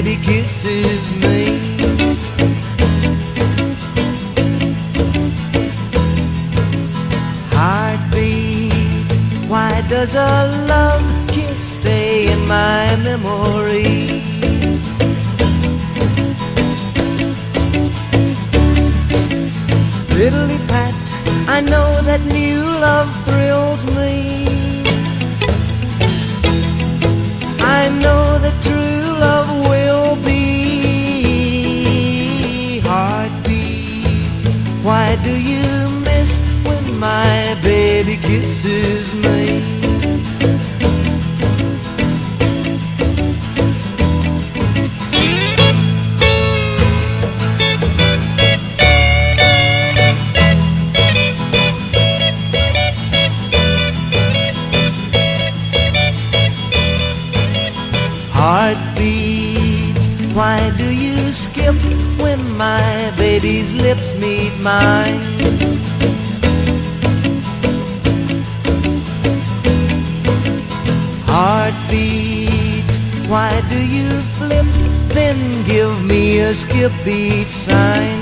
baby kisses me. Heartbeat, why does a love kiss stay in my memory? Fiddly pat, I know that new love thrills me. I know that true love will be. Heartbeat, why do you miss when my baby kisses me? Heartbeat, why do you skip when my baby's lips meet mine? Heartbeat, why do you flip, then give me a skip beat sign?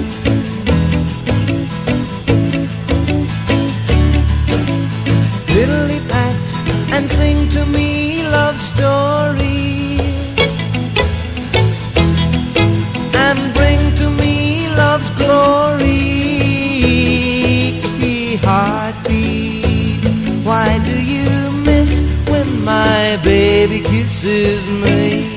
Fiddly pat and sing to me love stories, and bring to me love's glory. Heartbeat, why do you miss when my baby kisses me?